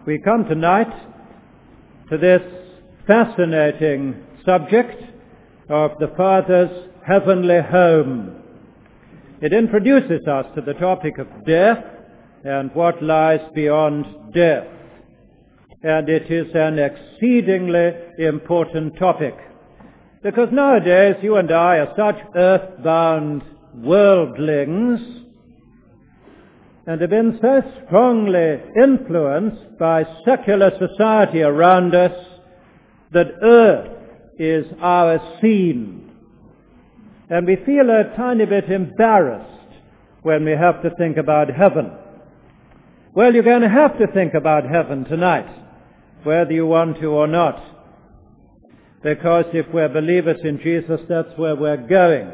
We come tonight to this fascinating subject of the Father's heavenly home. It introduces us to the topic of death and what lies beyond death. And it is an exceedingly important topic, because nowadays you and I are such earthbound worldlings and have been so strongly influenced by secular society around us that earth is our scene. And we feel a tiny bit embarrassed when we have to think about heaven. Well, you're going to have to think about heaven tonight, whether you want to or not. Because if we're believers in Jesus, that's where we're going.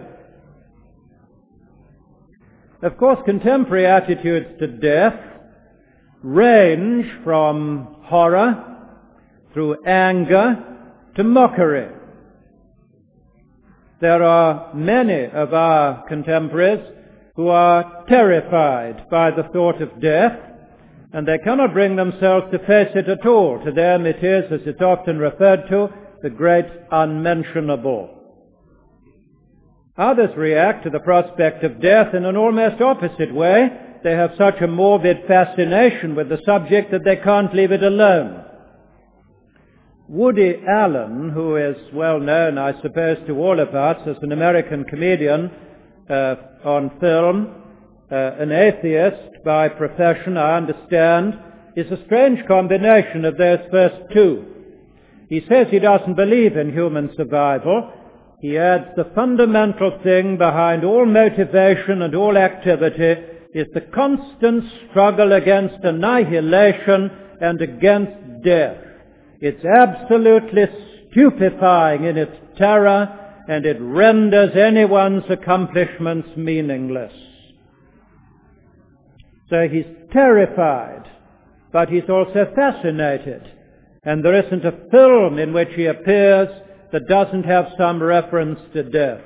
Of course, contemporary attitudes to death range from horror through anger to mockery. There are many of our contemporaries who are terrified by the thought of death, and they cannot bring themselves to face it at all. To them it is, as it's often referred to, the great unmentionable. Others react to the prospect of death in an almost opposite way. They have such a morbid fascination with the subject that they can't leave it alone. Woody Allen, who is well known, I suppose, to all of us as an American comedian on film, an atheist by profession, I understand, is a strange combination of those first two. He says he doesn't believe in human survival. He adds the fundamental thing behind all motivation and all activity is the constant struggle against annihilation and against death. It's absolutely stupefying in its terror, and it renders anyone's accomplishments meaningless. So he's terrified, but he's also fascinated. And there isn't a film in which he appears that doesn't have some reference to death.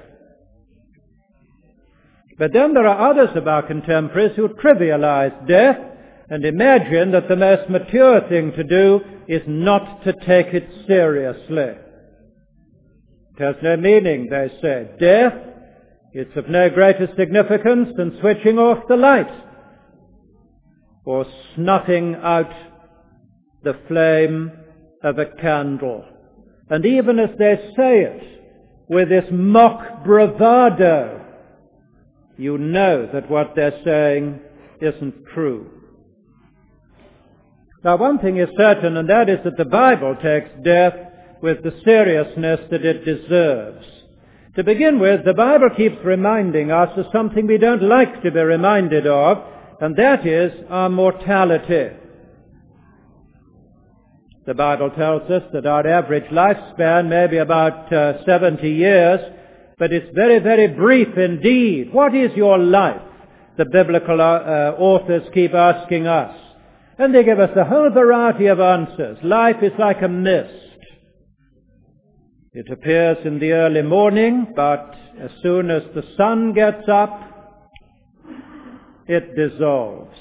But then there are others of our contemporaries who trivialize death and imagine that the most mature thing to do is not to take it seriously. It has no meaning, they say. Death, it's of no greater significance than switching off the light or snuffing out the flame of a candle. And even as they say it with this mock bravado, you know that what they're saying isn't true. Now, one thing is certain, and that is that the Bible takes death with the seriousness that it deserves. To begin with, the Bible keeps reminding us of something we don't like to be reminded of, and that is our mortality. The Bible tells us that our average lifespan may be about 70 years, but it's very, very brief indeed. What is your life? The biblical authors keep asking us. And they give us a whole variety of answers. Life is like a mist. It appears in the early morning, but as soon as the sun gets up, it dissolves.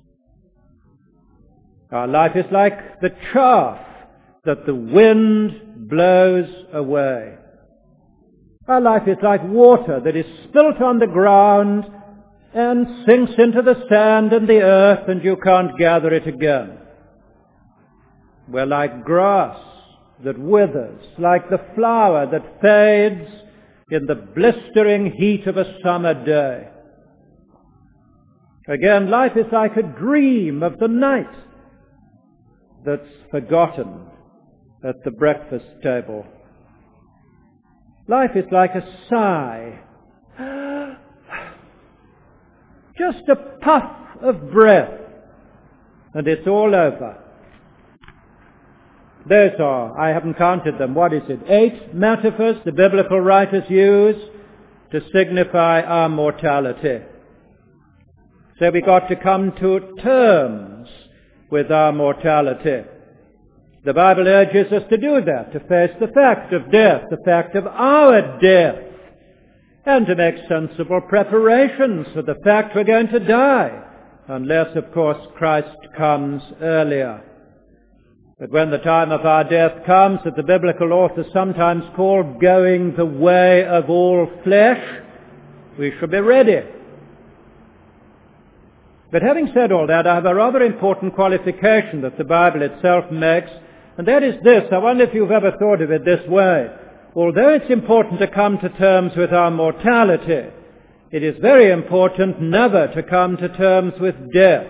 Our life is like the chaff that the wind blows away. Our life is like water that is spilt on the ground and sinks into the sand and the earth, and you can't gather it again. We're like grass that withers, like the flower that fades in the blistering heat of a summer day. Again, life is like a dream of the night that's forgotten at the breakfast table. Life is like a sigh, just a puff of breath, and it's all over. Those are, I haven't counted them, 8 metaphors the biblical writers use to signify our mortality. So we got to come to terms with our mortality. The Bible urges us to do that, to face the fact of death, the fact of our death, and to make sensible preparations for the fact we're going to die, unless, of course, Christ comes earlier. But when the time of our death comes, that the biblical authors sometimes call going the way of all flesh, we shall be ready. But having said all that, I have a rather important qualification that the Bible itself makes, and that is this. I wonder if you've ever thought of it this way. Although it's important to come to terms with our mortality, it is very important never to come to terms with death.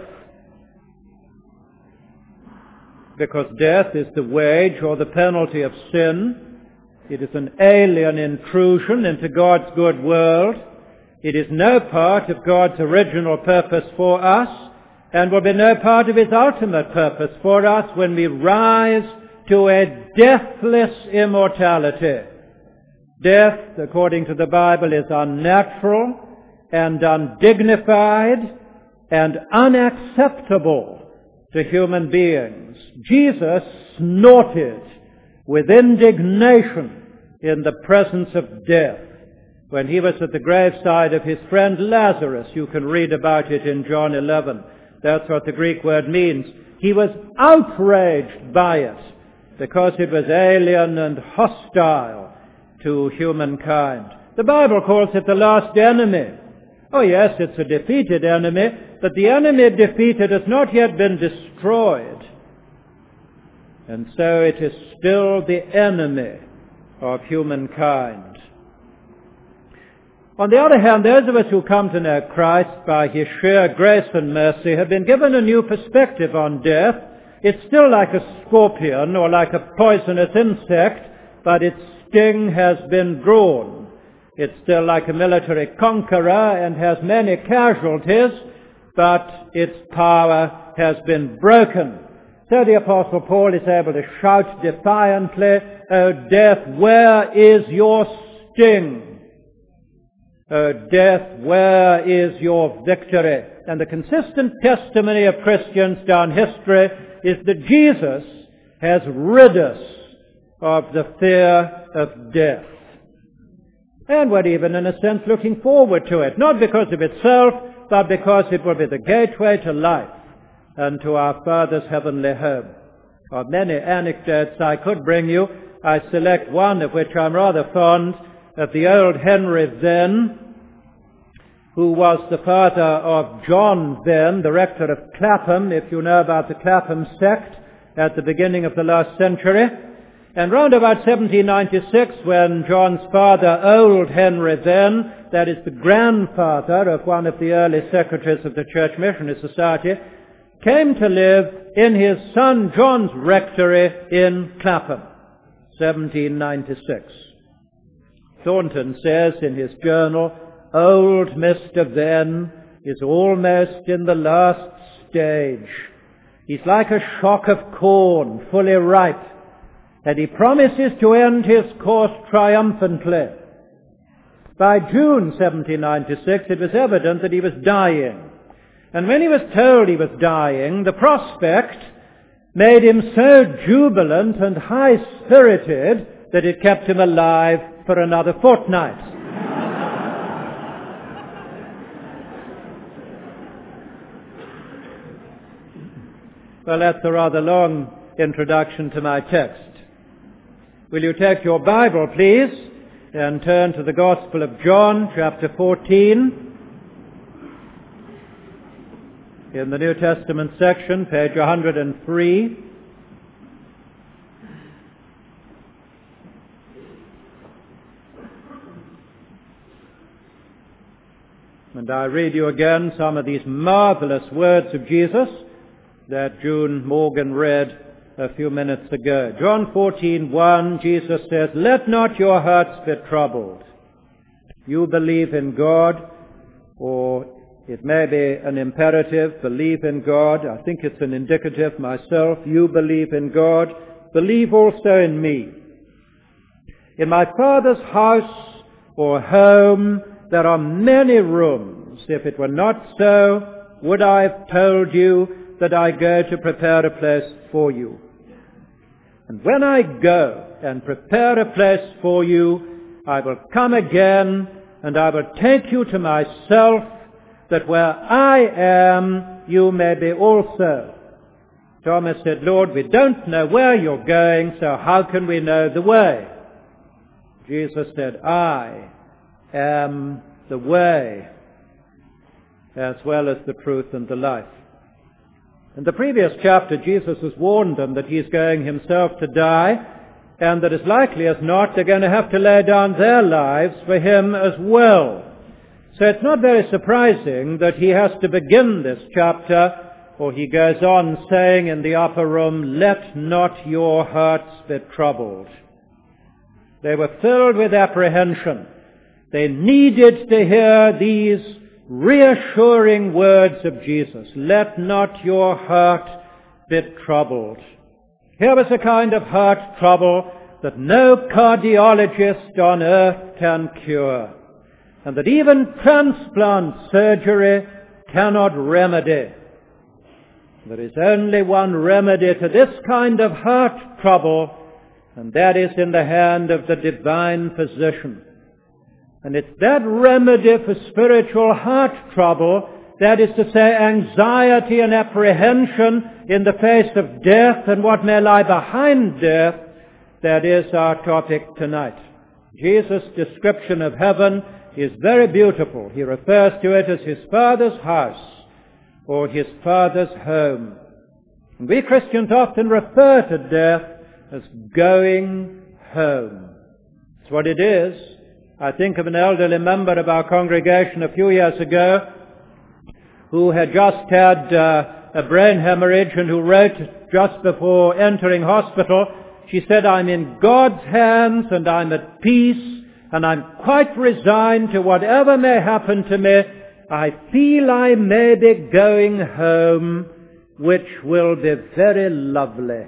Because death is the wage or the penalty of sin. It is an alien intrusion into God's good world. It is no part of God's original purpose for us, and will be no part of His ultimate purpose for us when we rise to a deathless immortality. Death, according to the Bible, is unnatural and undignified and unacceptable to human beings. Jesus snorted with indignation in the presence of death when he was at the graveside of his friend Lazarus. You can read about it in John 11. That's what the Greek word means. He was outraged by it because it was alien and hostile to humankind. The Bible calls it the last enemy. Oh yes, it's a defeated enemy, but the enemy defeated has not yet been destroyed. And so it is still the enemy of humankind. On the other hand, those of us who come to know Christ by His sheer grace and mercy have been given a new perspective on death. It's still like a scorpion or like a poisonous insect, but its sting has been drawn. It's still like a military conqueror and has many casualties, but its power has been broken. So the Apostle Paul is able to shout defiantly, "O death, where is your sting? O death, where is your victory?" And the consistent testimony of Christians down history is that Jesus has rid us of the fear of death. And we're even, in a sense, looking forward to it, not because of itself, but because it will be the gateway to life and to our Father's heavenly home. Of many anecdotes I could bring you, I select one of which I'm rather fond, of the old Henry Venn, who was the father of John Venn, the rector of Clapham, if you know about the Clapham sect, at the beginning of the last century. And round about 1796, when John's father, old Henry Venn, that is the grandfather of one of the early secretaries of the Church Missionary Society, came to live in his son John's rectory in Clapham, 1796. Thornton says in his journal, "Old Mr. Venn is almost in the last stage. He's like a shock of corn, fully ripe, and he promises to end his course triumphantly." By June 1796, it was evident that he was dying. And when he was told he was dying, the prospect made him so jubilant and high-spirited that it kept him alive for another fortnight. Well, that's a rather long introduction to my text. Will you take your Bible, please, and turn to the Gospel of John, chapter 14. In the New Testament section, page 103. And I read you again some of these marvelous words of Jesus that June Morgan read a few minutes ago. John 14:1, Jesus says, "Let not your hearts be troubled. You believe in God," or it may be an imperative, believe in God. I think it's an indicative myself. You believe in God, believe also in me. In my Father's house or home there are many rooms. If it were not so, would I have told you that I go to prepare a place for you? And when I go and prepare a place for you, I will come again and I will take you to myself, that where I am, you may be also. Thomas said, "Lord, we don't know where you're going, so how can we know the way?" Jesus said, "I am the way, as well as the truth and the life." In the previous chapter, Jesus has warned them that he's going himself to die, and that as likely as not, they're going to have to lay down their lives for him as well. So it's not very surprising that he has to begin this chapter, or he goes on saying in the upper room, "Let not your hearts be troubled." They were filled with apprehension. They needed to hear these reassuring words of Jesus. "Let not your heart be troubled." Here was a kind of heart trouble that no cardiologist on earth can cure, and that even transplant surgery cannot remedy. There is only one remedy to this kind of heart trouble, and that is in the hand of the divine physician. And it's that remedy for spiritual heart trouble, that is to say, anxiety and apprehension in the face of death and what may lie behind death, that is our topic tonight. Jesus' description of heaven is very beautiful. He refers to it as his Father's house, or his Father's home. And we Christians often refer to death as going home. That's what it is. I think of an elderly member of our congregation a few years ago who had just had a brain hemorrhage and who wrote just before entering hospital. She said, "I'm in God's hands and I'm at peace and I'm quite resigned to whatever may happen to me. I feel I may be going home, which will be very lovely."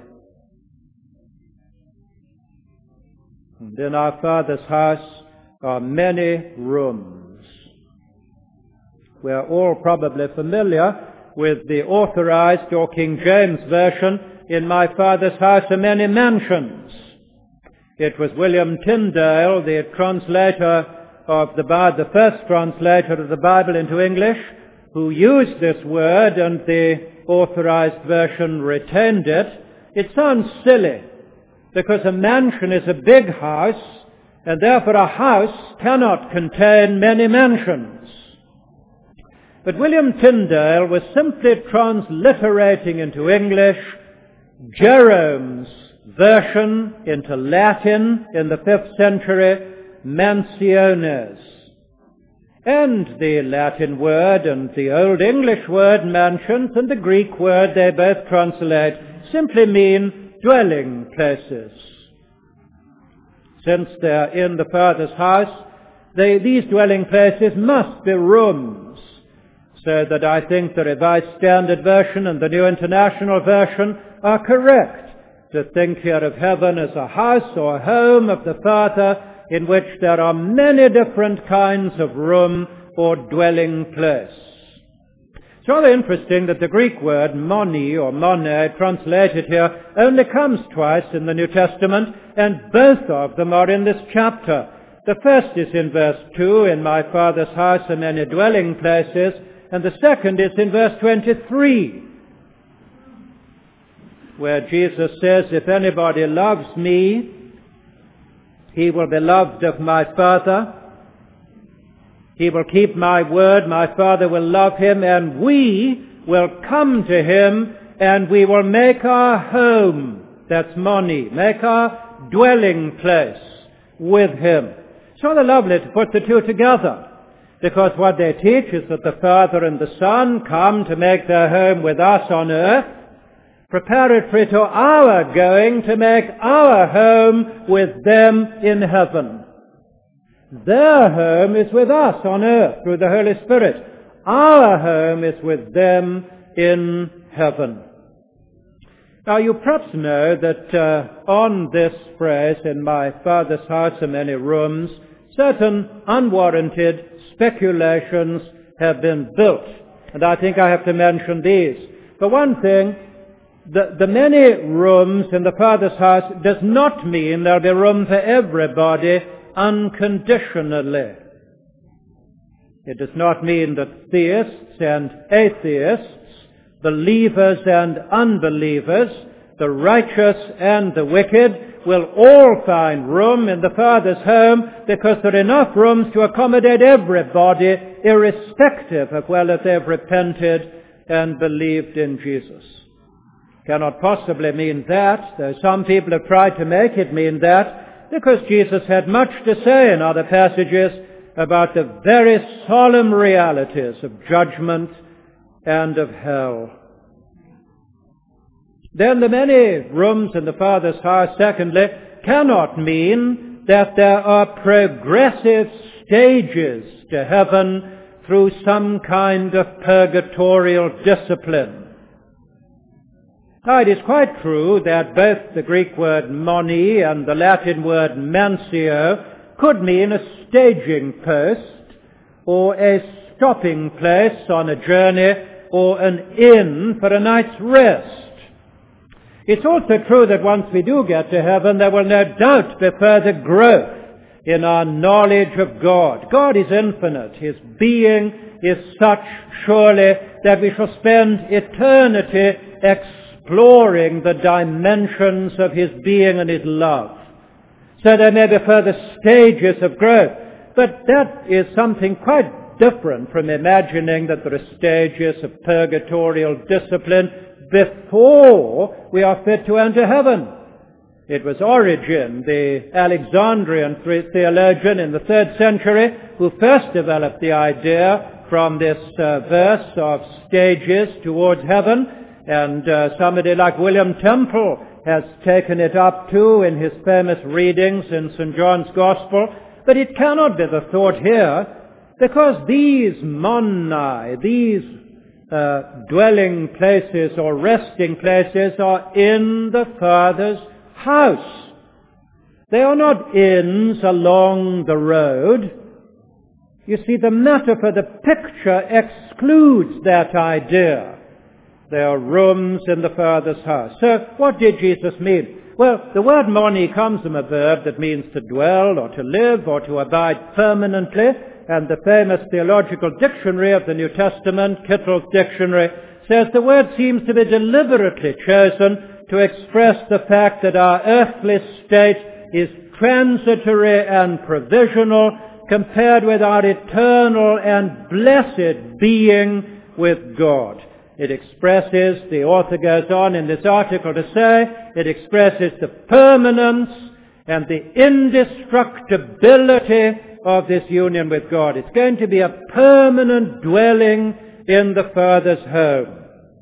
And in our Father's house are many rooms. We're all probably familiar with the Authorized or King James Version, "In my Father's house are many mansions." It was William Tyndale, the translator of the first translator of the Bible into English, who used this word, and the Authorized Version retained it. It sounds silly, because a mansion is a big house, and therefore a house cannot contain many mansions. But William Tyndale was simply transliterating into English Jerome's version into Latin in the 5th century, mansiones. And the Latin word and the Old English word mansions and the Greek word they both translate simply mean dwelling places. Since they're in the Father's house, these dwelling places must be rooms. So that I think the Revised Standard Version and the New International Version are correct to think here of heaven as a house or home of the Father in which there are many different kinds of room or dwelling place. It's rather interesting that the Greek word moni or mone translated here only comes twice in the New Testament, and both of them are in this chapter. The first is in verse 2, "In my Father's house are many dwelling places," and the second is in verse 23, where Jesus says, "If anybody loves me, he will be loved of my Father. He will keep my word, my Father will love him, and we will come to him, and we will make our home," that's moni, make our dwelling place with him. It's rather lovely to put the two together, because what they teach is that the Father and the Son come to make their home with us on earth, preparatory to our going to make our home with them in heaven. Their home is with us on earth through the Holy Spirit. Our home is with them in heaven. Now you perhaps know that on this phrase, "In my Father's house are many rooms," certain unwarranted speculations have been built. And I think I have to mention these. For one thing, the many rooms in the Father's house does not mean there'll be room for everybody unconditionally. It does not mean that theists and atheists believers and unbelievers, the righteous and the wicked, will all find room in the Father's home, because there are enough rooms to accommodate everybody, irrespective of whether they've repented and believed in Jesus. Cannot possibly mean that, though some people have tried to make it mean that, because Jesus had much to say in other passages about the very solemn realities of judgment and of hell. Then the many rooms in the Father's house, secondly, cannot mean that there are progressive stages to heaven through some kind of purgatorial discipline. Now, it is quite true that both the Greek word moni and the Latin word mensio could mean a staging post or a stopping place on a journey or an inn for a night's rest. It's also true that once we do get to heaven, there will no doubt be further growth in our knowledge of God. God is infinite. His being is such, surely, that we shall spend eternity exploring the dimensions of His being and His love. So there may be further stages of growth. But that is something quite different from imagining that there are stages of purgatorial discipline before we are fit to enter heaven. It was Origen, the Alexandrian theologian in the 3rd century, who first developed the idea from this verse of stages towards heaven, and somebody like William Temple has taken it up too in his famous readings in St. John's Gospel. But it cannot be the thought here, because these monni, these dwelling places or resting places are in the Father's house. They are not inns along the road. You see, the metaphor, the picture excludes that idea. There are rooms in the Father's house. So what did Jesus mean? Well, the word moni comes from a verb that means to dwell or to live or to abide permanently. And the famous theological dictionary of the New Testament, Kittel's Dictionary, says the word seems to be deliberately chosen to express the fact that our earthly state is transitory and provisional compared with our eternal and blessed being with God. It expresses, the author goes on in this article to say, it expresses the permanence and the indestructibility of this union with God. It's going to be a permanent dwelling in the Father's home.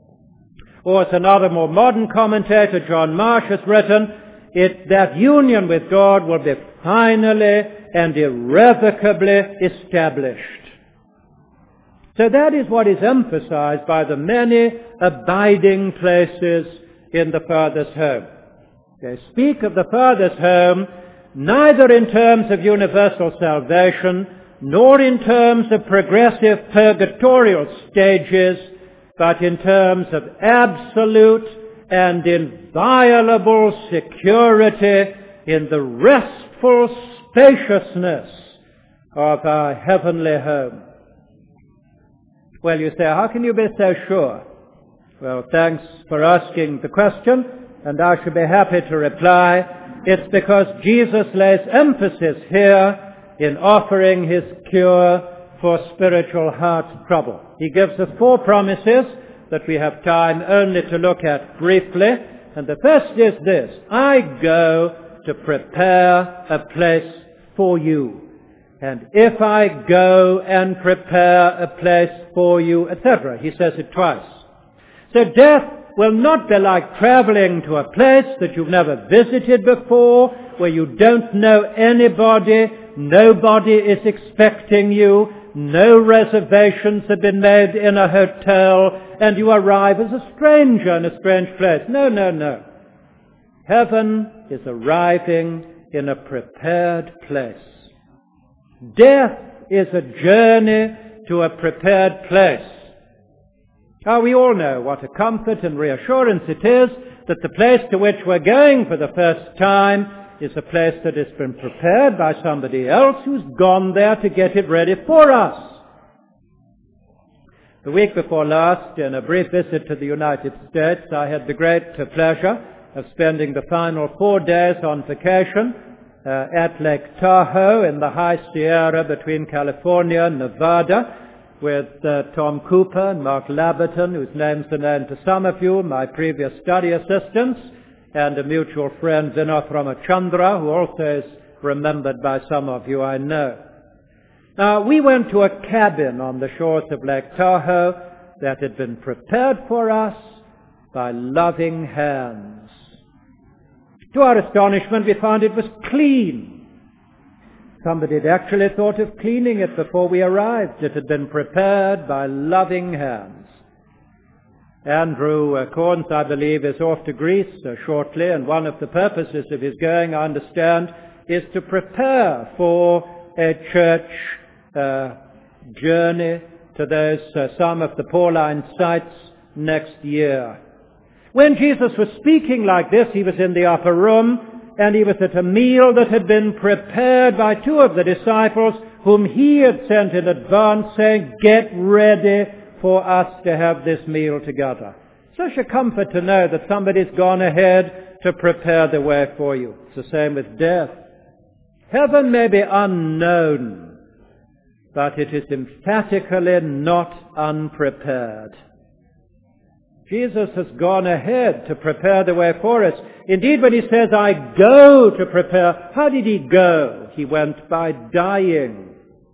Or as another more modern commentator, John Marsh, has written, that union with God will be finally and irrevocably established. So that is what is emphasized by the many abiding places in the Father's home. They speak of the Father's home neither in terms of universal salvation, nor in terms of progressive purgatorial stages, but in terms of absolute and inviolable security in the restful spaciousness of our heavenly home. Well, you say, how can you be so sure? Well, thanks for asking the question, and I shall be happy to reply. It's because Jesus lays emphasis here in offering His cure for spiritual heart trouble. He gives us 4 promises that we have time only to look at briefly. And the first is this: I go to prepare a place for you. And if I go and prepare a place for you, etc. He says it twice. So death will not be like traveling to a place that you've never visited before, where you don't know anybody, nobody is expecting you, no reservations have been made in a hotel, and you arrive as a stranger in a strange place. No, no, no. Heaven is arriving in a prepared place. Death is a journey to a prepared place. Now, we all know what a comfort and reassurance it is that the place to which we're going for the first time is a place that has been prepared by somebody else who's gone there to get it ready for us. The week before last, in a brief visit to the United States, I had the great pleasure of spending the final 4 days on vacation at Lake Tahoe in the high Sierra between California and Nevada with Tom Cooper and Mark Labberton, whose names are known to some of you, my previous study assistants, and a mutual friend, Vinod Ramachandra, who also is remembered by some of you I know. Now, we went to a cabin on the shores of Lake Tahoe that had been prepared for us by loving hands. To our astonishment, we found it was clean. Somebody had actually thought of cleaning it before we arrived. It had been prepared by loving hands. Andrew Corns, I believe, is off to Greece shortly, and one of the purposes of his going, I understand, is to prepare for a church journey to those some of the Pauline sites next year. When Jesus was speaking like this, he was in the upper room, and he was at a meal that had been prepared by 2 of the disciples whom he had sent in advance, saying, "Get ready for us to have this meal together." Such a comfort to know that somebody's gone ahead to prepare the way for you. It's the same with death. Heaven may be unknown, but it is emphatically not unprepared. Jesus has gone ahead to prepare the way for us. Indeed, when he says, "I go to prepare," how did he go? He went by dying.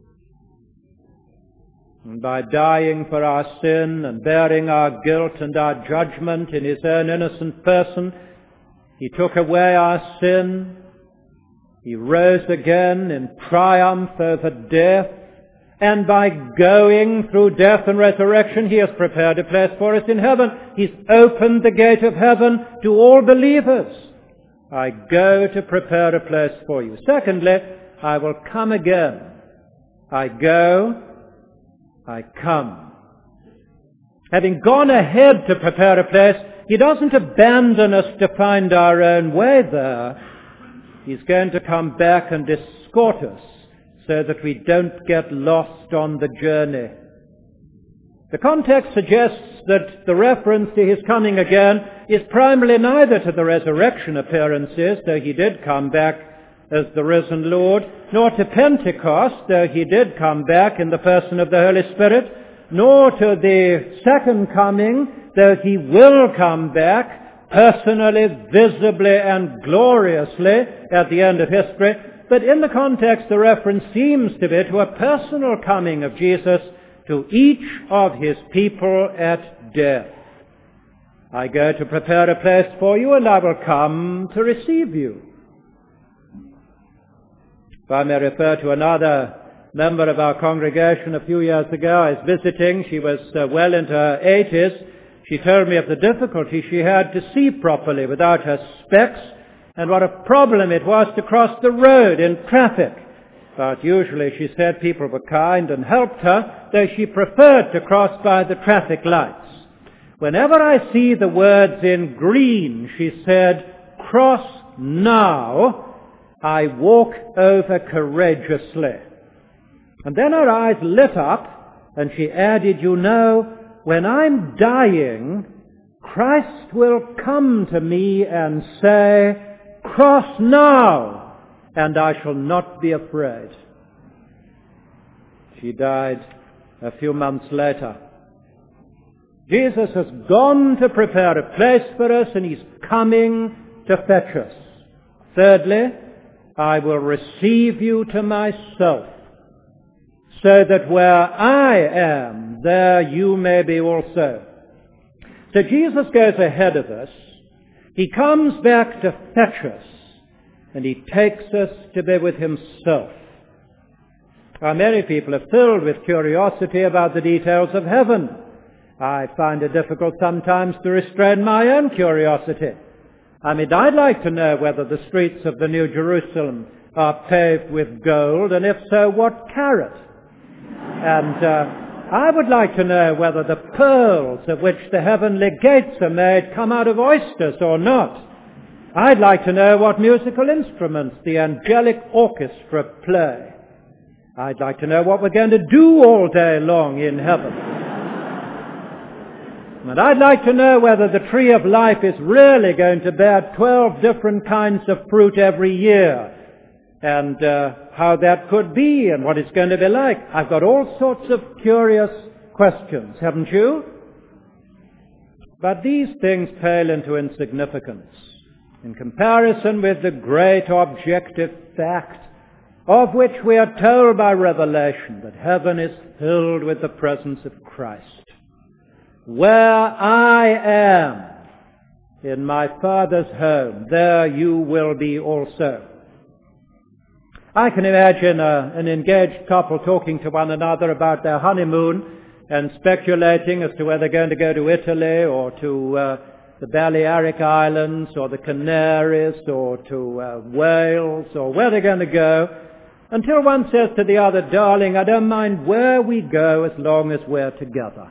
And by dying for our sin and bearing our guilt and our judgment in his own innocent person, he took away our sin. He rose again in triumph over death. And by going through death and resurrection, he has prepared a place for us in heaven. He's opened the gate of heaven to all believers. I go to prepare a place for you. Secondly, I will come again. I go, I come. Having gone ahead to prepare a place, he doesn't abandon us to find our own way there. He's going to come back and escort us, so that we don't get lost on the journey. The context suggests that the reference to his coming again is primarily neither to the resurrection appearances, though he did come back as the risen Lord, nor to Pentecost, though he did come back in the person of the Holy Spirit, nor to the second coming, though he will come back personally, visibly, and gloriously at the end of history. But in the context, the reference seems to be to a personal coming of Jesus to each of his people at death. I go to prepare a place for you, and I will come to receive you. If I may refer to another member of our congregation a few years ago, I was visiting. She was well into her 80s. She told me of the difficulty she had to see properly without her specs, and what a problem it was to cross the road in traffic. But usually, she said, people were kind and helped her, though she preferred to cross by the traffic lights. Whenever I see the words in green, she said, "Cross now," I walk over courageously. And then her eyes lit up, and she added, "You know, when I'm dying, Christ will come to me and say, 'Cross now,' and I shall not be afraid." She died a few months later. Jesus has gone to prepare a place for us, and he's coming to fetch us. Thirdly, I will receive you to myself, so that where I am, there you may be also. So Jesus goes ahead of us. He comes back to fetch us, and he takes us to be with himself. Now, many people are filled with curiosity about the details of heaven. I find it difficult sometimes to restrain my own curiosity. I mean, I'd like to know whether the streets of the New Jerusalem are paved with gold, and if so, what carat? And I would like to know whether the pearls of which the heavenly gates are made come out of oysters or not. I'd like to know what musical instruments the angelic orchestra play. I'd like to know what we're going to do all day long in heaven. And I'd like to know whether the tree of life is really going to bear 12 different kinds of fruit every year, and how that could be and what it's going to be like. I've got all sorts of curious questions, haven't you? But these things pale into insignificance in comparison with the great objective fact of which we are told by Revelation that heaven is filled with the presence of Christ. Where I am in my Father's home, there you will be also. I can imagine an engaged couple talking to one another about their honeymoon and speculating as to whether they're going to go to Italy or to the Balearic Islands or the Canaries or to Wales or where they're going to go, until one says to the other, darling, I don't mind where we go as long as we're together.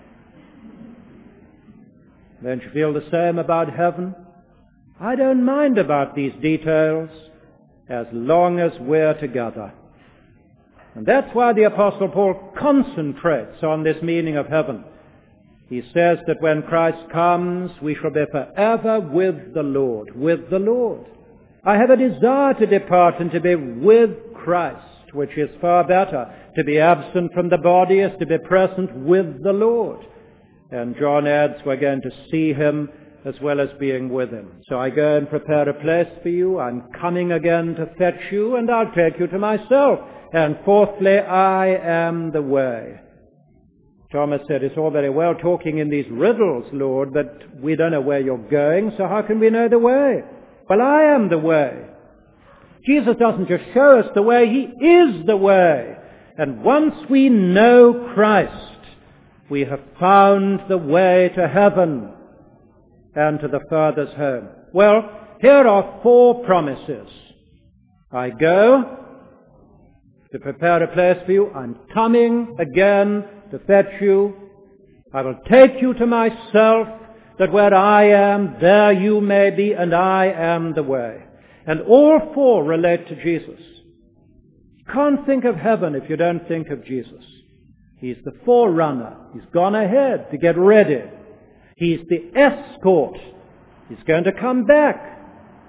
Don't you feel the same about heaven? I don't mind about these details as long as we're together. And that's why the Apostle Paul concentrates on this meaning of heaven. He says that when Christ comes, we shall be forever with the Lord, with the Lord. I have a desire to depart and to be with Christ, which is far better. To be absent from the body is to be present with the Lord. And John adds, we're going to see him as well as being with him. So I go and prepare a place for you. I'm coming again to fetch you, and I'll take you to myself. And fourthly, I am the way. Thomas said, it's all very well talking in these riddles, Lord, but we don't know where you're going, so how can we know the way? Well, I am the way. Jesus doesn't just show us the way, he is the way. And once we know Christ, we have found the way to heaven and to the Father's home. Well, here are 4 promises. I go to prepare a place for you. I'm coming again to fetch you. I will take you to myself, that where I am, there you may be, and I am the way. And all 4 relate to Jesus. You can't think of heaven if you don't think of Jesus. He's the forerunner. He's gone ahead to get ready. He's the escort. He's going to come back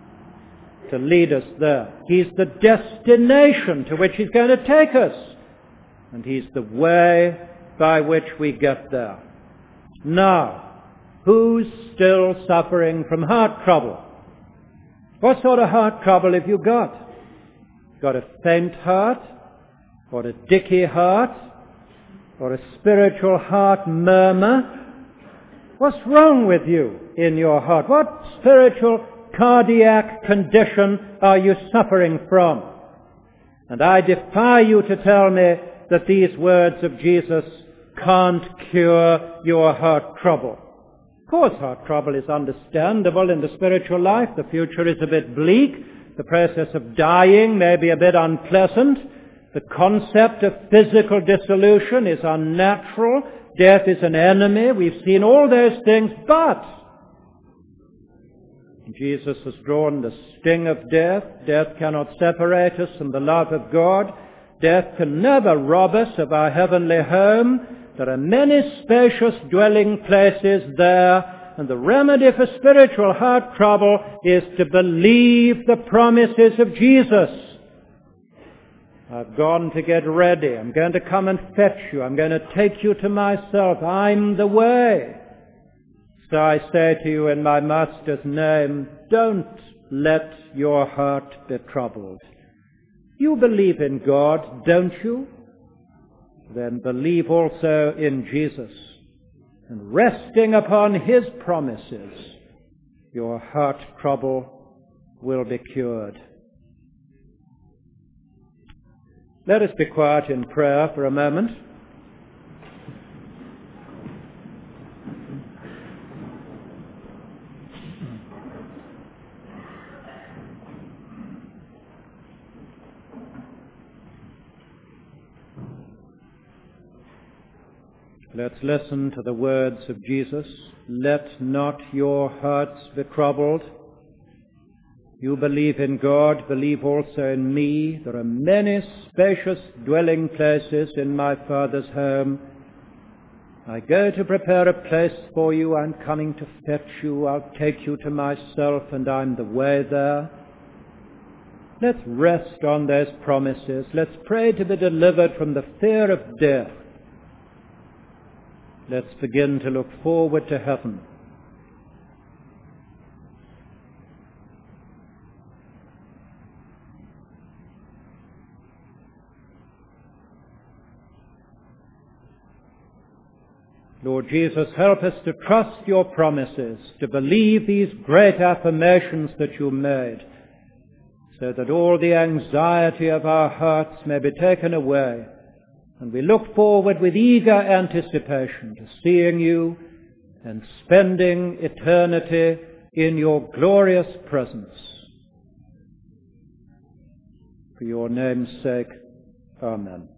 to lead us there. He's the destination to which he's going to take us. And he's the way by which we get there. Now, who's still suffering from heart trouble? What sort of heart trouble have you got? Got a faint heart? Or a dicky heart? Or a spiritual heart murmur? What's wrong with you in your heart? What spiritual cardiac condition are you suffering from? And I defy you to tell me that these words of Jesus can't cure your heart trouble. Of course, heart trouble is understandable in the spiritual life. The future is a bit bleak. The process of dying may be a bit unpleasant. The concept of physical dissolution is unnatural. Death is an enemy. We've seen all those things, but Jesus has drawn the sting of death. Death cannot separate us from the love of God. Death can never rob us of our heavenly home. There are many spacious dwelling places there, and the remedy for spiritual heart trouble is to believe the promises of Jesus. I've gone to get ready. I'm going to come and fetch you. I'm going to take you to myself. I'm the way. So I say to you in my Master's name, don't let your heart be troubled. You believe in God, don't you? Then believe also in Jesus. And resting upon his promises, your heart trouble will be cured. Let us be quiet in prayer for a moment. Let's listen to the words of Jesus. Let not your hearts be troubled. You believe in God, believe also in me. There are many spacious dwelling places in my Father's home. I go to prepare a place for you. I'm coming to fetch you. I'll take you to myself, and I'm the way there. Let's rest on those promises. Let's pray to be delivered from the fear of death. Let's begin to look forward to heaven. Lord Jesus, help us to trust your promises, to believe these great affirmations that you made, so that all the anxiety of our hearts may be taken away, and we look forward with eager anticipation to seeing you and spending eternity in your glorious presence. For your name's sake, amen.